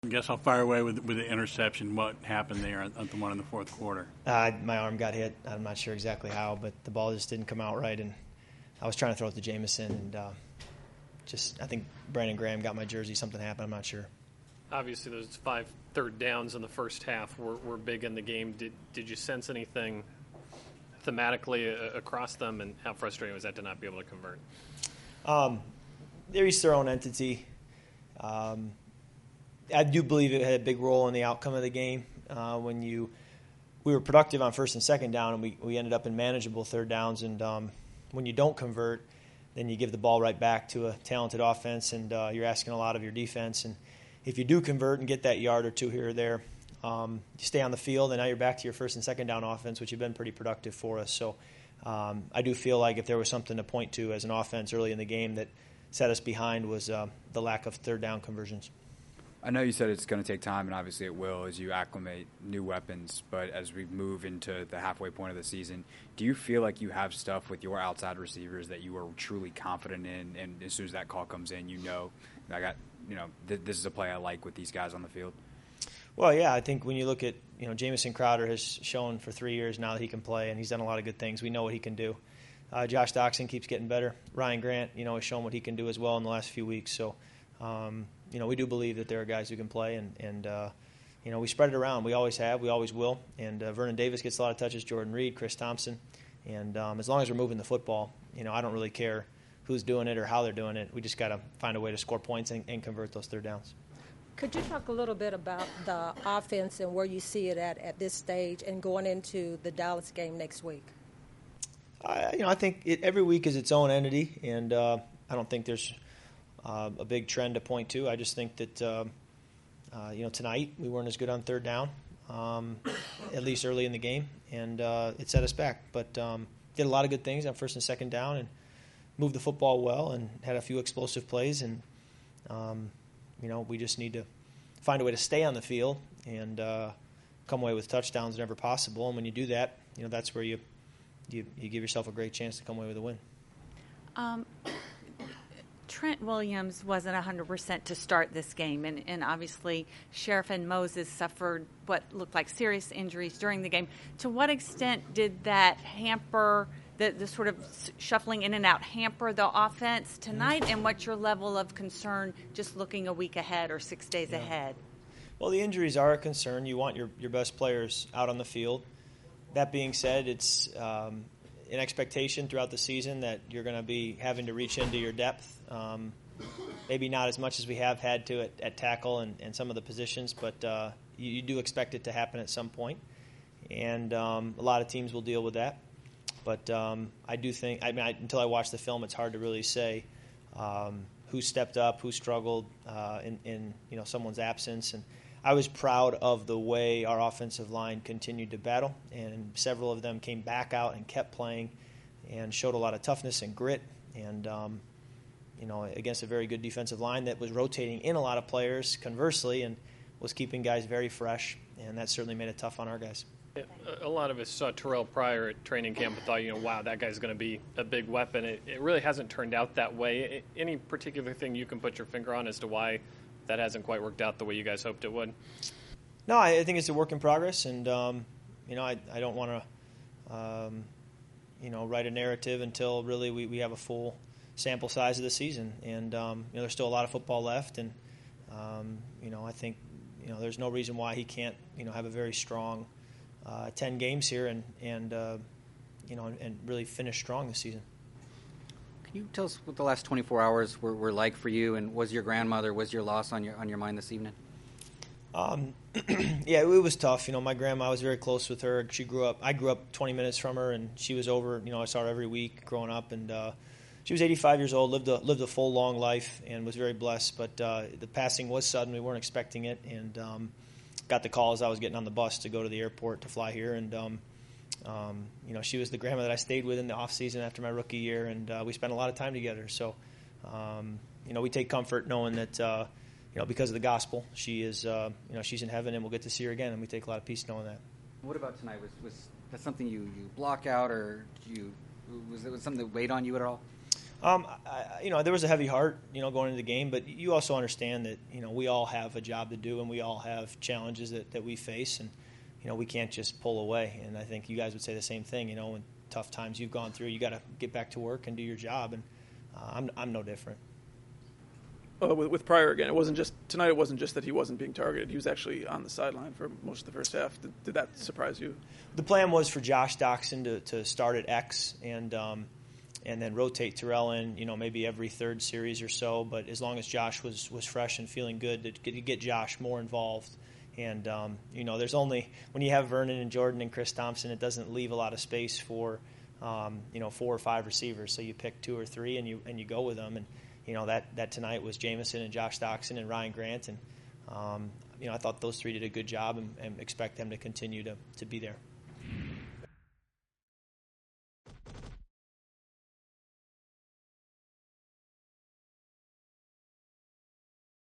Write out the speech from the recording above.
I guess I'll fire away with the interception. What happened there at the one in the fourth quarter? My arm got hit. I'm not sure exactly how, but the ball just didn't come out right, and I was trying to throw it to Jamison, and I think Brandon Graham got my jersey. Something happened. I'm not sure. Obviously, those 5 third downs in the first half were big in the game. Did you sense anything thematically across them, and how frustrating was that to not be able to convert? They're each their own entity. I do believe it had a big role in the outcome of the game. We were productive on first and second down, and we ended up in manageable third downs. And when you don't convert, then you give the ball right back to a talented offense, and you're asking a lot of your defense. And if you do convert and get that yard or two here or there, you stay on the field, and now you're back to your first and second down offense, which have been pretty productive for us. So I do feel like if there was something to point to as an offense early in the game that set us behind was the lack of third down conversions. I know you said it's going to take time, and obviously it will as you acclimate new weapons, but as we move into the halfway point of the season, do you feel like you have stuff with your outside receivers that you are truly confident in, and as soon as that call comes in, this is a play I like with these guys on the field? Well, yeah, I think when you look at, Jamison Crowder has shown for 3 years now that he can play, and he's done a lot of good things. We know what he can do. Josh Doxson keeps getting better. Ryan Grant, has shown what he can do as well in the last few weeks. So, we do believe that there are guys who can play, and we spread it around. We always have. We always will. And Vernon Davis gets a lot of touches, Jordan Reed, Chris Thompson. And as long as we're moving the football, I don't really care who's doing it or how they're doing it. We just got to find a way to score points and convert those third downs. Could you talk a little bit about the offense and where you see it at this stage and going into the Dallas game next week? I think every week is its own entity, and I don't think there's a big trend to point to. I just think that, tonight we weren't as good on third down, at least early in the game, and it set us back. But did a lot of good things on first and second down and moved the football well and had a few explosive plays. And, we just need to find a way to stay on the field and come away with touchdowns whenever possible. And when you do that, that's where you give yourself a great chance to come away with a win. Trent Williams wasn't 100% to start this game, and obviously Sheriff and Moses suffered what looked like serious injuries during the game. To what extent did that hamper, the sort of shuffling in and out, hamper the offense tonight, and what's your level of concern just looking a week ahead or 6 days ahead? Well, the injuries are a concern. You want your best players out on the field. That being said, it's an expectation throughout the season that you're going to be having to reach into your depth. Maybe not as much as we have had to at tackle and some of the positions, but you do expect it to happen at some point. And a lot of teams will deal with that. But I do think, until I watch the film, it's hard to really say who stepped up, who struggled in someone's absence. And I was proud of the way our offensive line continued to battle, and several of them came back out and kept playing and showed a lot of toughness and grit, and against a very good defensive line that was rotating in a lot of players conversely and was keeping guys very fresh, and that certainly made it tough on our guys. A lot of us saw Terrell Pryor at training camp and thought, wow, that guy's going to be a big weapon. It really hasn't turned out that way. Any particular thing you can put your finger on as to why that hasn't quite worked out the way you guys hoped it would? No, I think it's a work in progress, and I don't want to write a narrative until really we have a full sample size of the season, and there's still a lot of football left, and I think there's no reason why he can't have a very strong 10 games here and really finish strong this season. Can you tell us what the last 24 hours were like for you, and was your loss on your mind this evening? Yeah, it was tough. My grandma, I was very close with her. I grew up 20 minutes from her, and she was over. I saw her every week growing up, and she was 85 years old, lived a full, long life, and was very blessed. But the passing was sudden. We weren't expecting it, and got the call as I was getting on the bus to go to the airport to fly here, and she was the grandma that I stayed with in the off season after my rookie year, and we spent a lot of time together. So, we take comfort knowing that, because of the gospel, she is, she's in heaven, and we'll get to see her again, and we take a lot of peace knowing that. What about tonight? Was that something you block out, or was it something that weighed on you at all? There was a heavy heart, going into the game, but you also understand that, we all have a job to do and we all have challenges that we face, and, we can't just pull away. And I think you guys would say the same thing, when tough times you've gone through, you got to get back to work and do your job, and I'm no different. With Pryor again, it wasn't just that he wasn't being targeted. He was actually on the sideline for most of the first half. Did that surprise you? The plan was for Josh Doxson to start at X and then rotate Terrell in, maybe every third series or so. But as long as Josh was fresh and feeling good, to get Josh more involved. And there's only, when you have Vernon and Jordan and Chris Thompson, it doesn't leave a lot of space for 4 or 5 receivers. So you pick 2 or 3 and you go with them. And that tonight was Jamison and Josh Doxson and Ryan Grant, and I thought those 3 did a good job and expect them to continue to be there.